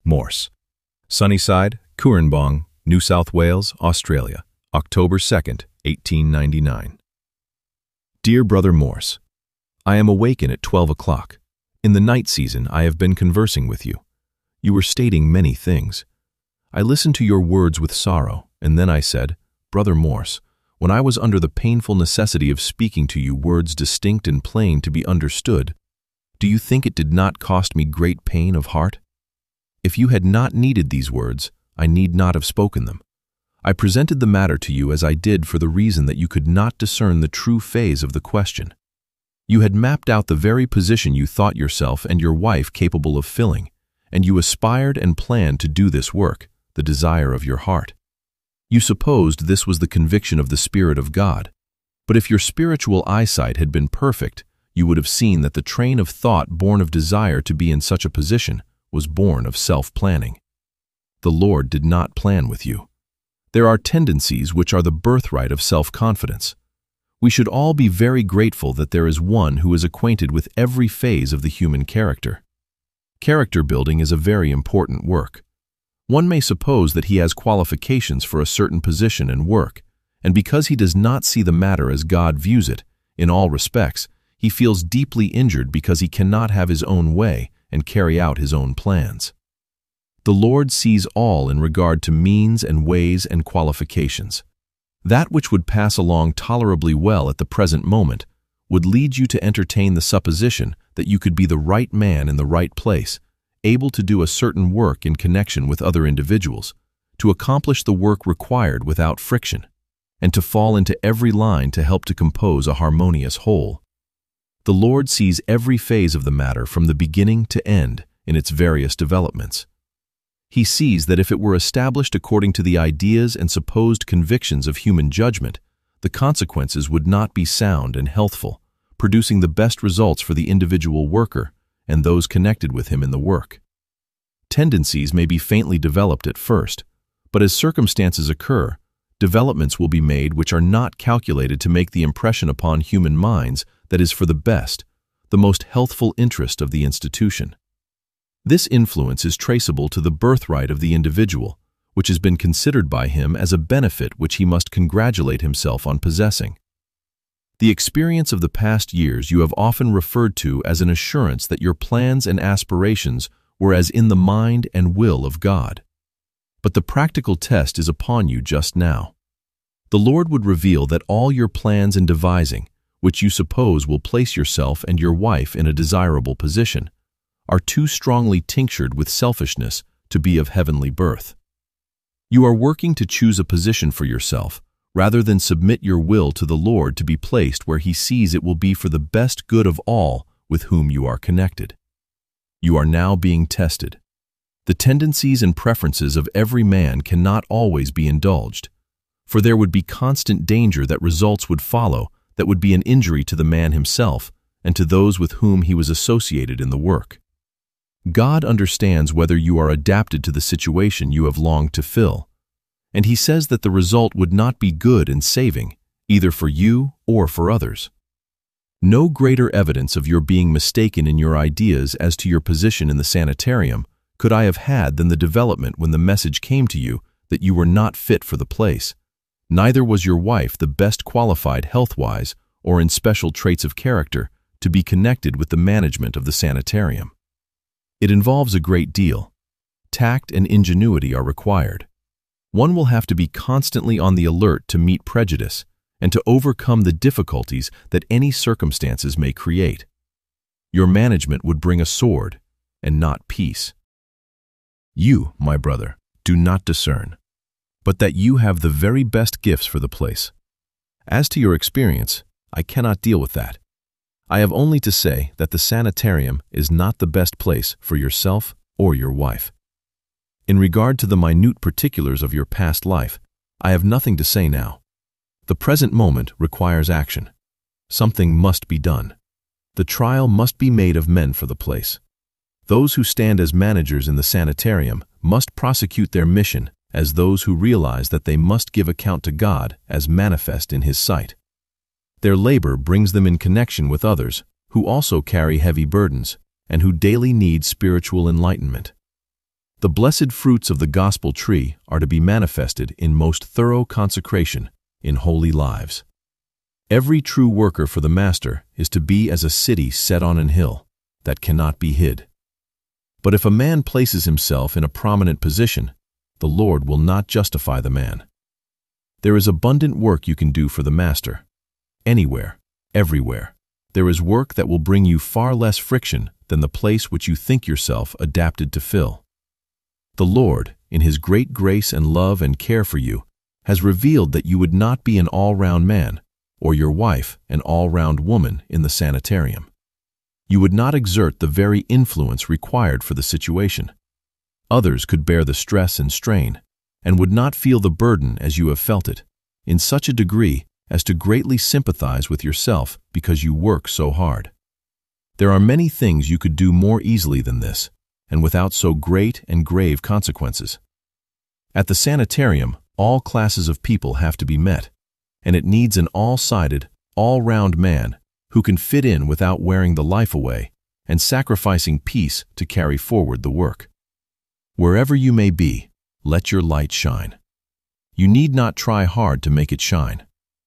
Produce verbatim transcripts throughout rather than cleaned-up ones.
Morse. Sunnyside, Cooranbong, New South Wales, Australia, October second, eighteen ninety-nine. Dear Brother Morse, I am awakened at twelve o'clock. In the night season, I have been conversing with you. You were stating many things. I listened to your words with sorrow, and then I said, Brother Morse, when I was under the painful necessity of speaking to you words distinct and plain to be understood, do you think it did not cost me great pain of heart? If you had not needed these words, I need not have spoken them. I presented the matter to you as I did for the reason that you could not discern the true phase of the question. You had mapped out the very position you thought yourself and your wife capable of filling, and you aspired and planned to do this work, the desire of your heart. You supposed this was the conviction of the Spirit of God, but if your spiritual eyesight had been perfect, you would have seen that the train of thought born of desire to be in such a position was born of self-planning. The Lord did not plan with you. There are tendencies which are the birthright of self-confidence. We should all be very grateful that there is one who is acquainted with every phase of the human character. Character building is a very important work. One may suppose that he has qualifications for a certain position and work, and because he does not see the matter as God views it, in all respects, he feels deeply injured because he cannot have his own way and carry out his own plans. The Lord sees all in regard to means and ways and qualifications. That which would pass along tolerably well at the present moment would lead you to entertain the supposition that you could be the right man in the right place, able to do a certain work in connection with other individuals, to accomplish the work required without friction, and to fall into every line to help to compose a harmonious whole. The Lord sees every phase of the matter from the beginning to end in its various developments. He sees that if it were established according to the ideas and supposed convictions of human judgment, the consequences would not be sound and healthful, producing the best results for the individual worker and those connected with him in the work. Tendencies may be faintly developed at first, but as circumstances occur, developments will be made which are not calculated to make the impression upon human minds that is for the best, the most healthful interest of the institution. This influence is traceable to the birthright of the individual, which has been considered by him as a benefit which he must congratulate himself on possessing. The experience of the past years you have often referred to as an assurance that your plans and aspirations were as in the mind and will of God. But the practical test is upon you just now. The Lord would reveal that all your plans and devising, which you suppose will place yourself and your wife in a desirable position, are too strongly tinctured with selfishness to be of heavenly birth. You are working to choose a position for yourself, rather than submit your will to the Lord to be placed where He sees it will be for the best good of all with whom you are connected. You are now being tested. The tendencies and preferences of every man cannot always be indulged, for there would be constant danger that results would follow that would be an injury to the man himself and to those with whom he was associated in the work. God understands whether you are adapted to the situation you have longed to fill, and He says that the result would not be good and saving, either for you or for others. No greater evidence of your being mistaken in your ideas as to your position in the sanitarium could I have had than the development when the message came to you that you were not fit for the place. Neither was your wife the best qualified health-wise or in special traits of character to be connected with the management of the sanitarium. It involves a great deal. Tact and ingenuity are required. One will have to be constantly on the alert to meet prejudice and to overcome the difficulties that any circumstances may create. Your management would bring a sword and not peace. You, my brother, do not discern, but that you have the very best gifts for the place. As to your experience, I cannot deal with that. I have only to say that the sanitarium is not the best place for yourself or your wife. In regard to the minute particulars of your past life, I have nothing to say now. The present moment requires action. Something must be done. The trial must be made of men for the place. Those who stand as managers in the sanitarium must prosecute their mission as those who realize that they must give account to God as manifest in His sight. Their labor brings them in connection with others who also carry heavy burdens and who daily need spiritual enlightenment. The blessed fruits of the gospel tree are to be manifested in most thorough consecration in holy lives. Every true worker for the Master is to be as a city set on an hill that cannot be hid. But if a man places himself in a prominent position, the Lord will not justify the man. There is abundant work you can do for the Master. Anywhere, everywhere, there is work that will bring you far less friction than the place which you think yourself adapted to fill. The Lord, in His great grace and love and care for you, has revealed that you would not be an all-round man, or your wife an all-round woman in the sanitarium. You would not exert the very influence required for the situation. Others could bear the stress and strain, and would not feel the burden as you have felt it, in such a degree as to greatly sympathize with yourself because you work so hard. There are many things you could do more easily than this, and without so great and grave consequences. At the sanitarium, all classes of people have to be met, and it needs an all-sided, all-round man who can fit in without wearing the life away and sacrificing peace to carry forward the work. Wherever you may be, let your light shine. You need not try hard to make it shine.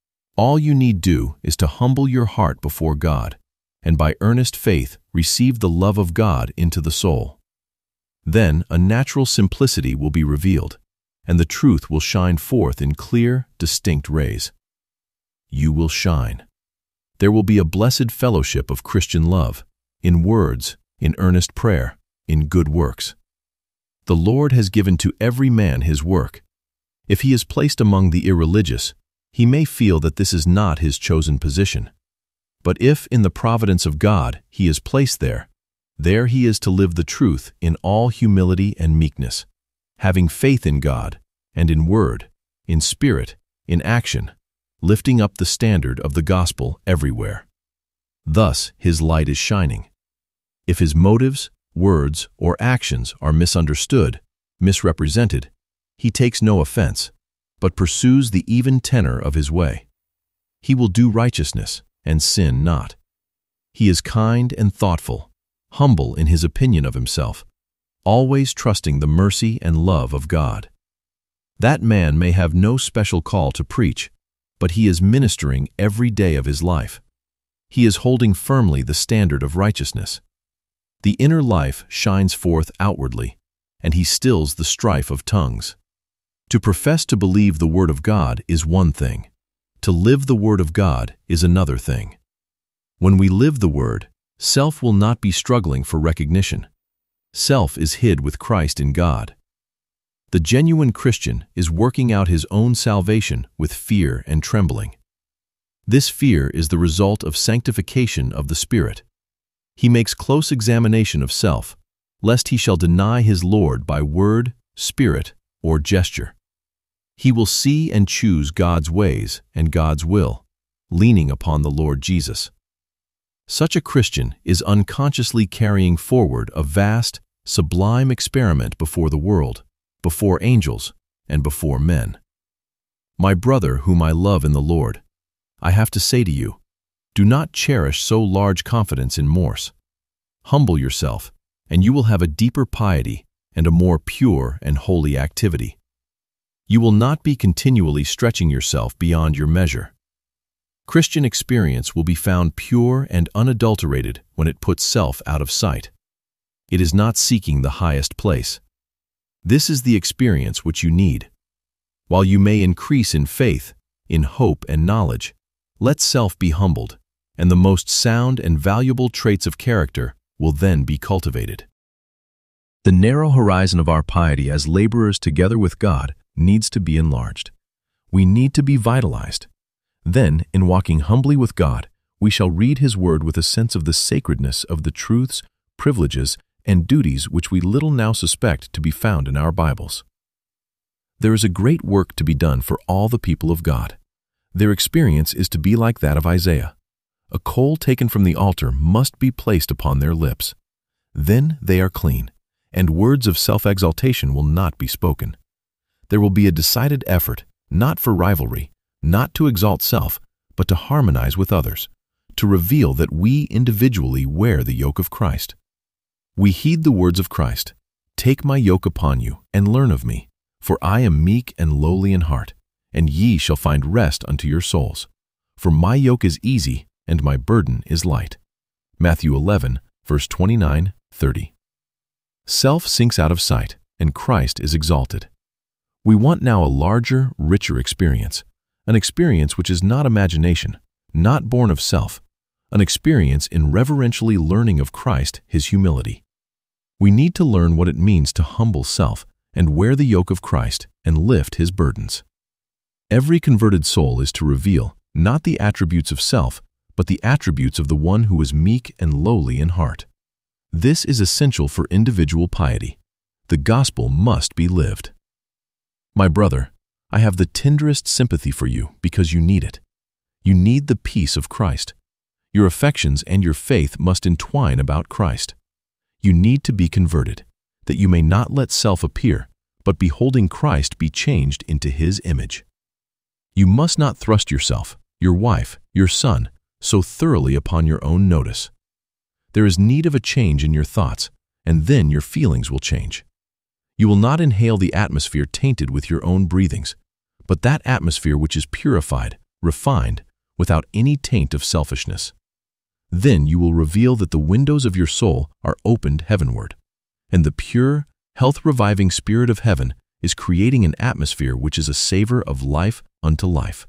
All you need do is to humble your heart before God, and by earnest faith receive the love of God into the soul. Then a natural simplicity will be revealed, and the truth will shine forth in clear, distinct rays. You will shine. There will be a blessed fellowship of Christian love, in words, in earnest prayer, in good works. The Lord has given to every man his work. If he is placed among the irreligious, he may feel that this is not his chosen position. But if, in the providence of God, he is placed there, there he is to live the truth in all humility and meekness, having faith in God, and in word, in spirit, in action, lifting up the standard of the gospel everywhere. Thus his light is shining. If his motives, words, or actions are misunderstood, misrepresented, he takes no offense, but pursues the even tenor of his way. He will do righteousness and sin not. He is kind and thoughtful, humble in his opinion of himself, always trusting the mercy and love of God. That man may have no special call to preach, but he is ministering every day of his life. He is holding firmly the standard of righteousness. The inner life shines forth outwardly, and he stills the strife of tongues. To profess to believe the Word of God is one thing. To live the Word of God is another thing. When we live the Word, self will not be struggling for recognition. Self is hid with Christ in God. The genuine Christian is working out his own salvation with fear and trembling. This fear is the result of sanctification of the Spirit. He makes close examination of self, lest he shall deny his Lord by word, spirit, or gesture. He will see and choose God's ways and God's will, leaning upon the Lord Jesus. Such a Christian is unconsciously carrying forward a vast, sublime experiment before the world, before angels, and before men. My brother, whom I love in the Lord, I have to say to you, do not cherish so large confidence in Morse. Humble yourself, and you will have a deeper piety and a more pure and holy activity. You will not be continually stretching yourself beyond your measure. Christian experience will be found pure and unadulterated when it puts self out of sight. It is not seeking the highest place. This is the experience which you need. While you may increase in faith, in hope and knowledge, let self be humbled, and the most sound and valuable traits of character will then be cultivated. The narrow horizon of our piety as laborers together with God needs to be enlarged. We need to be vitalized. Then, in walking humbly with God, we shall read His Word with a sense of the sacredness of the truths, privileges, and duties which we little now suspect to be found in our Bibles. There is a great work to be done for all the people of God. Their experience is to be like that of Isaiah. A coal taken from the altar must be placed upon their lips. Then they are clean, and words of self-exaltation will not be spoken. There will be a decided effort, not for rivalry, not to exalt self, but to harmonize with others, to reveal that we individually wear the yoke of Christ. We heed the words of Christ, Take my yoke upon you, and learn of me, for I am meek and lowly in heart, and ye shall find rest unto your souls. For my yoke is easy, and my burden is light. Matthew eleven, verse twenty-nine, thirty. Self sinks out of sight, and Christ is exalted. We want now a larger, richer experience, an experience which is not imagination, not born of self, an experience in reverentially learning of Christ, his humility. We need to learn what it means to humble self and wear the yoke of Christ and lift his burdens. Every converted soul is to reveal not the attributes of self, but the attributes of the one who is meek and lowly in heart. This is essential for individual piety. The gospel must be lived. My brother, I have the tenderest sympathy for you because you need it. You need the peace of Christ. Your affections and your faith must entwine about Christ. You need to be converted, that you may not let self appear, but beholding Christ be changed into his image. You must not thrust yourself, your wife, your son, so thoroughly upon your own notice. There is need of a change in your thoughts, and then your feelings will change. You will not inhale the atmosphere tainted with your own breathings, but that atmosphere which is purified, refined, without any taint of selfishness. Then you will reveal that the windows of your soul are opened heavenward, and the pure, health-reviving Spirit of heaven is creating an atmosphere which is a savor of life unto life.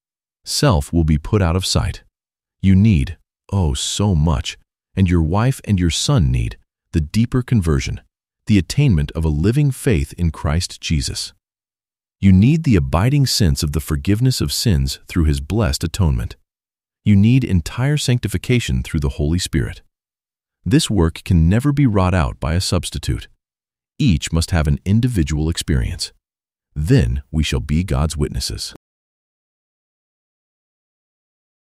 Self will be put out of sight. You need, oh so much, and your wife and your son need, the deeper conversion, the attainment of a living faith in Christ Jesus. You need the abiding sense of the forgiveness of sins through his blessed atonement. You need entire sanctification through the Holy Spirit. This work can never be wrought out by a substitute. Each must have an individual experience. Then we shall be God's witnesses.